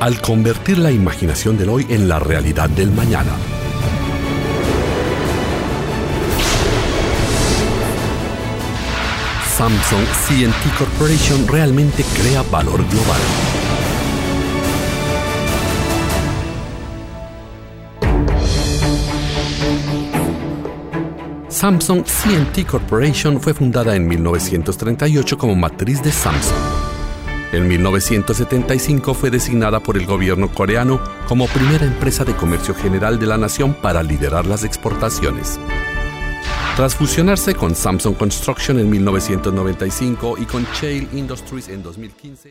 al convertir la imaginación del hoy en la realidad del mañana. Samsung C&T Corporation realmente crea valor global. Samsung C&T Corporation fue fundada en 1938 como matriz de Samsung. En 1975 fue designada por el gobierno coreano como primera empresa de comercio general de la nación para liderar las exportaciones. Tras fusionarse con Samsung Construction en 1995 y con Cheil Industries en 2015,